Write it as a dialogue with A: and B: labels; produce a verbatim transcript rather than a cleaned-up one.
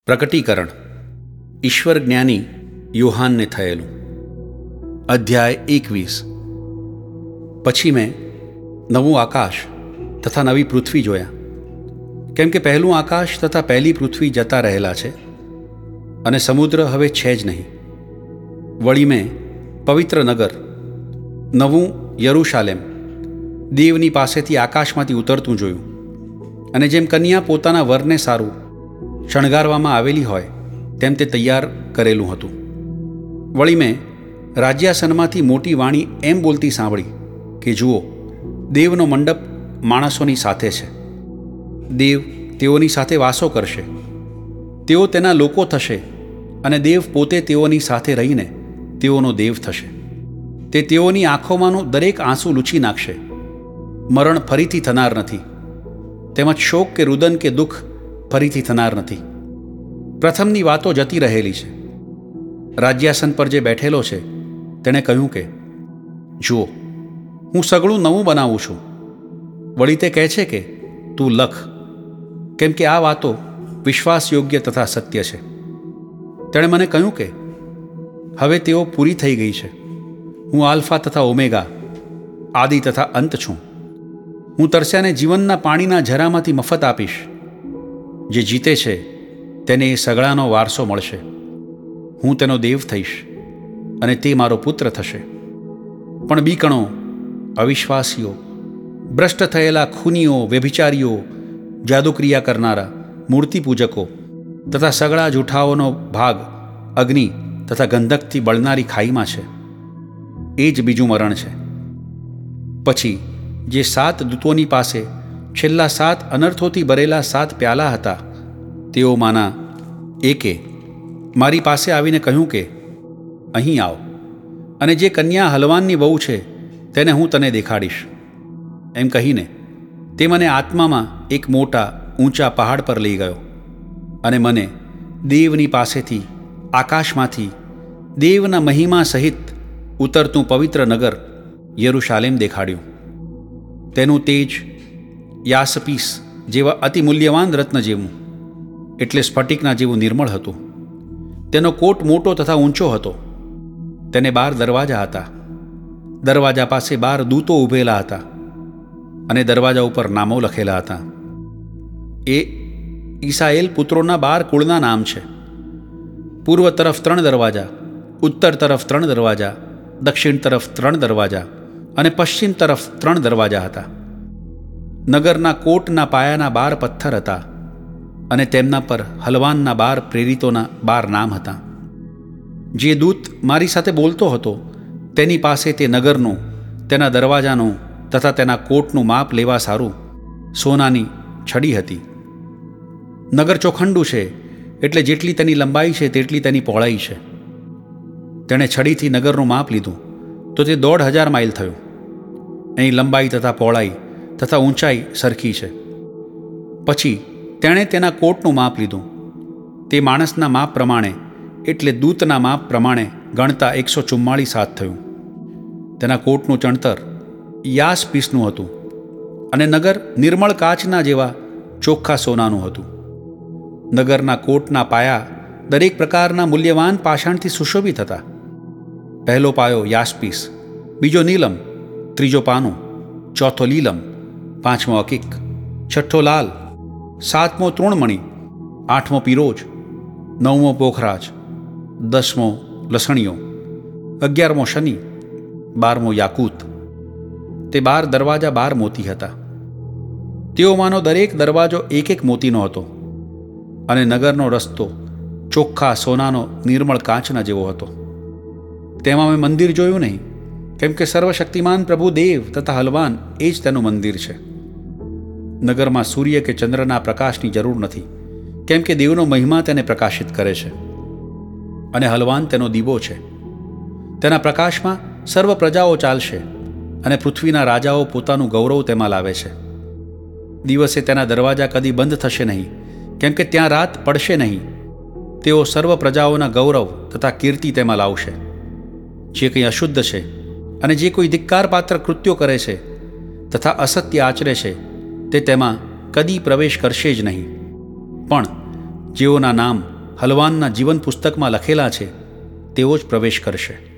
A: પ્રકટીકરણ ઈશ્વર જ્ઞાની યોહાનને થયેલું. અધ્યાય એકવીસ. પછી મેં નવું આકાશ તથા નવી પૃથ્વી જોયા, કેમ કે પહેલું આકાશ તથા પહેલી પૃથ્વી જતા રહેલા છે અને સમુદ્ર હવે છે જ નહીં. વળી મેં પવિત્ર નગર નવું યરુશાલેમ દેવની પાસેથી આકાશમાંથી ઉતરતું જોયું, અને જેમ કન્યા પોતાના વરને સારું શણગારવામાં આવેલી હોય તેમ તે તૈયાર કરેલું હતું. વળી મેં રાજ્યાસનમાંથી મોટી વાણી એમ બોલતી સાંભળી કે જુઓ, દેવનો મંડપ માણસોની સાથે છે. દેવ તેઓની સાથે વાસો કરશે, તેઓ તેના લોકો થશે, અને દેવ પોતે તેઓની સાથે રહીને તેઓનો દેવ થશે. તે તેઓની આંખોમાંનું દરેક આંસુ લૂછી નાખશે. મરણ ફરીથી થનાર નથી, તેમજ શોક કે રુદન કે દુઃખ ફરીથી થનાર નથી. પ્રથમની વાતો જતી રહેલી છે. રાજ્યાસન પર જે બેઠેલો છે તેણે કહ્યું કે જુઓ, હું સગળું નવું બનાવું છું. વળી તે કહે છે કે તું લખ, કેમ કે આ વાતો વિશ્વાસયોગ્ય તથા સત્ય છે. તેણે મને કહ્યું કે હવે તેઓ પૂરી થઈ ગઈ છે. હું આલ્ફા તથા ઓમેગા, આદિ તથા અંત છું. હું તરસ્યાને જીવનના પાણીના ઝરામાંથી મફત આપીશ. જે જીતે છે તેને એ સગળાનો વારસો મળશે. હું તેનો દેવ થઈશ અને તે મારો પુત્ર થશે. પણ બીકણો, અવિશ્વાસીઓ, ભ્રષ્ટ થયેલા ખૂનીઓ, વ્યભિચારીઓ, જાદુક્રિયા કરનારા, મૂર્તિપૂજકો તથા સગળા જૂઠાઓનો ભાગ અગ્નિ તથા ગંધકથી બળનારી ખાઈમાં છે. એ જ બીજું મરણ છે. પછી જે સાત દૂતોની પાસે છેલ્લા સાત અનર્થોથી ભરેલા સાત પ્યાલા હતા, તેઓમાંના એકે મારી પાસે આવીને કહ્યું કે અહીં આવ, અને જે કન્યા હલવાનની વહુ છે તેને હું તને દેખાડીશ. એમ કહીને તે મને આત્મામાં એક મોટા ઊંચા પહાડ પર લઈ ગયો, અને મને દેવની પાસેથી આકાશમાંથી દેવના મહિમા સહિત ઉતરતું પવિત્ર નગર યરુશાલેમ દેખાડ્યું. તેનું તેજ યાસપીસ જેવા અતિ મૂલ્યવાન રત્ન જેવું, એટલે સ્ફટિકના જેવું નિર્મળ હતું. તેનો કોટ મોટો તથા ઊંચો હતો. તેને બાર દરવાજા હતા. દરવાજા પાસે બાર દૂતો ઊભેલા હતા, અને દરવાજા ઉપર નામો લખેલા હતા. એ ઈસાએલ પુત્રોના બાર કુળના નામ છે. પૂર્વ તરફ ત્રણ દરવાજા, ઉત્તર તરફ ત્રણ દરવાજા, દક્ષિણ તરફ ત્રણ દરવાજા અને પશ્ચિમ તરફ ત્રણ દરવાજા હતા. નગરના કોટના પાયાના બાર પથ્થર હતા, અને તેમના પર હલવાનના બાર પ્રેરિતોના બાર નામ હતા. જે દૂત મારી સાથે બોલતો હતો તેની પાસે તે નગરનું, તેના દરવાજાનું તથા તેના કોટનું માપ લેવા સારું સોનાની છડી હતી. નગર ચોખંડું છે, એટલે જેટલી તેની લંબાઈ છે તેટલી તેની પહોળાઈ છે. તેણે છડીથી નગરનું માપ લીધું તો તે દોઢ હજાર માઇલ થયું. એની લંબાઈ તથા પહોળાઈ તથા ઊંચાઈ સરખી છે. પછી તેણે તેના કોટનું માપ લીધું. તે માણસના માપ પ્રમાણે, એટલે દૂતના માપ પ્રમાણે ગણતા એકસો ચુમ્માળીસ હાથ થયું. તેના કોટનું ચણતર યાસપીસનું હતું, અને નગર નિર્મળ કાચના જેવા ચોખ્ખા સોનાનું હતું. નગરના કોટના પાયા દરેક પ્રકારના મૂલ્યવાન પાષાણથી સુશોભિત હતા. પહેલો પાયો યાસપીસ, બીજો નીલમ, ત્રીજો પાનું, ચોથો લીલમ, પાંચમો અકીક, છઠ્ઠો લાલ, સાતમો તૃણમણી, આઠમો પિરોજ, નવમો પોખરાજ, દસમો લસણીઓ, અગિયારમો શનિ, બારમો યાકૂત. તે બાર દરવાજા બાર મોતી હતા. તેઓમાંનો દરેક દરવાજો એક એક મોતીનો હતો, અને નગરનો રસ્તો ચોખ્ખા સોનાનો નિર્મળ કાચના જેવો હતો. તેમાં મેં મંદિર જોયું નહીં, કેમ કે સર્વશક્તિમાન પ્રભુ દેવ તથા હલવાન એ જ તેનું મંદિર છે. નગરમાં સૂર્ય કે ચંદ્રના પ્રકાશની જરૂર નથી, કેમ કે દેવનો મહિમા તેને પ્રકાશિત કરે છે, અને હલવાન તેનો દીવો છે. તેના પ્રકાશમાં સર્વ પ્રજાઓ ચાલશે, અને પૃથ્વીના રાજાઓ પોતાનું ગૌરવ તેમાં લાવે છે. દિવસે તેના દરવાજા કદી બંધ થશે નહીં, કેમ કે ત્યાં રાત પડશે નહીં. તેઓ સર્વ પ્રજાઓના ગૌરવ તથા કીર્તિ તેમાં લાવશે. જે કંઈ અશુદ્ધ છે અને જે કોઈ ધિક્કારપાત્ર કૃત્યો કરે છે તથા અસત્ય આચરે છે તે તેમાં કદી પ્રવેશ કરશે જ નહીં. પણ જેઓના નામ હલવાનના જીવન પુસ્તકમાં લખેલા છે તેવો જ પ્રવેશ કરશે.